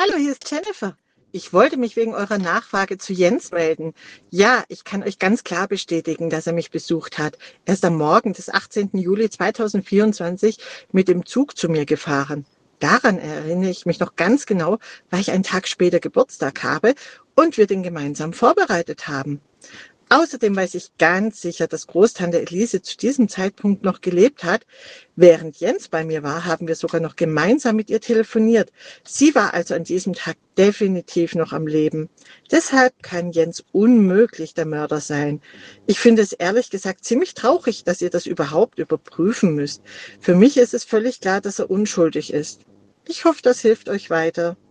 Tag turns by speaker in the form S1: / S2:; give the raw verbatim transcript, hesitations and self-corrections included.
S1: Hallo, hier ist Jennifer. Ich wollte mich wegen eurer Nachfrage zu Jens melden. Ja, ich kann euch ganz klar bestätigen, dass er mich besucht hat. Er ist am Morgen des achtzehnten Juli zweitausendvierundzwanzig mit dem Zug zu mir gefahren. Daran erinnere ich mich noch ganz genau, weil ich einen Tag später Geburtstag habe und wir den gemeinsam vorbereitet haben. Außerdem weiß ich ganz sicher, dass Großtante Elise zu diesem Zeitpunkt noch gelebt hat. Während Jens bei mir war, haben wir sogar noch gemeinsam mit ihr telefoniert. Sie war also an diesem Tag definitiv noch am Leben. Deshalb kann Jens unmöglich der Mörder sein. Ich finde es ehrlich gesagt ziemlich traurig, dass ihr das überhaupt überprüfen müsst. Für mich ist es völlig klar, dass er unschuldig ist. Ich hoffe, das hilft euch weiter.